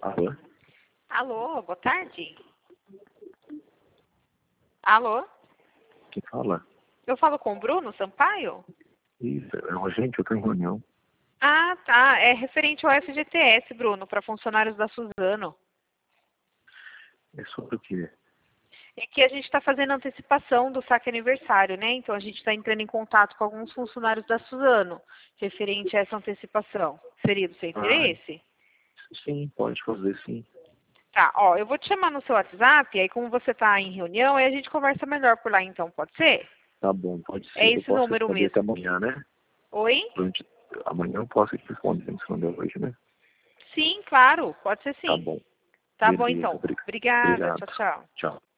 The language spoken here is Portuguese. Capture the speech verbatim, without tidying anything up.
Alô? Alô, boa tarde. Alô? Quem fala? Eu falo com o Bruno Sampaio? Isso, é urgente, eu tô em reunião. Ah, tá. É referente ao F G T S, Bruno, para funcionários da Suzano. É sobre o quê? É que a gente está fazendo antecipação do saque aniversário, né? Então a gente está entrando em contato com alguns funcionários da Suzano, referente a essa antecipação. Seria do seu Ah, interesse? sim, pode fazer sim. Tá, ó, eu vou te chamar no seu WhatsApp, aí como você está em reunião, aí a gente conversa melhor por lá então, pode ser? Tá bom, pode É ser. Eu esse posso número responder até mesmo. amanhã, né? Oi? Durante... Amanhã eu posso te responder, se responder hoje, né? Sim, claro, pode ser Tá sim. bom. Tá bom Beleza, então. obrigado. Obrigada, Obrigado. tchau, tchau. Tchau.